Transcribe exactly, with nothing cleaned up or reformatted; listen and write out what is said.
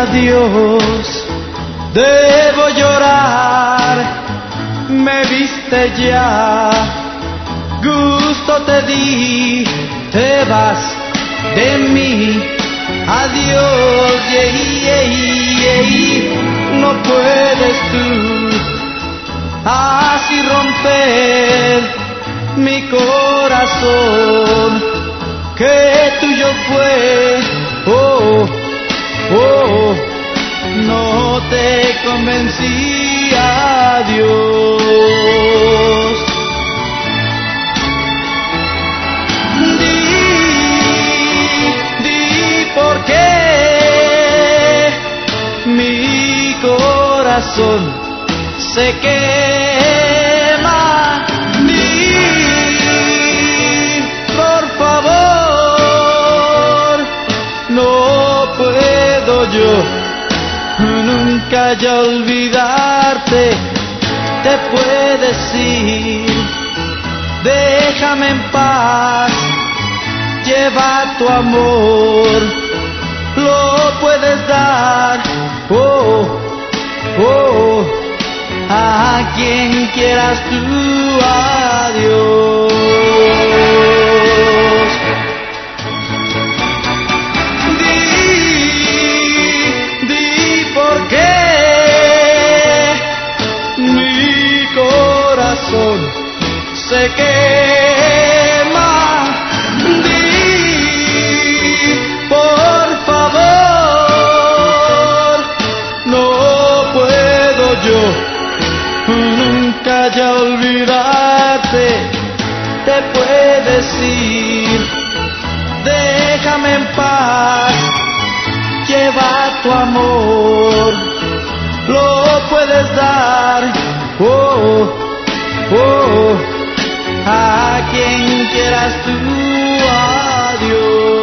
adiós debo llorar, me viste ya, gusto te di, te vas de mí, adiós, yeah, yeah, yeah. No puedes tú así romper mi corazón, que tuyo fue, oh, oh, no te convencí, adiós. Di, di por qué mi corazón se quema. Di, por favor, no puedo yo nunca ya olvidarte. Te puedes ir, déjame en paz, lleva tu amor, lo puedes dar, oh, oh, a quien quieras tú, adiós. Se quema, di, por favor, no puedo yo nunca ya olvidarte. Te puedes ir, déjame en paz, lleva tu amor, lo puedes dar, oh, oh, a quien quieras tú, adiós.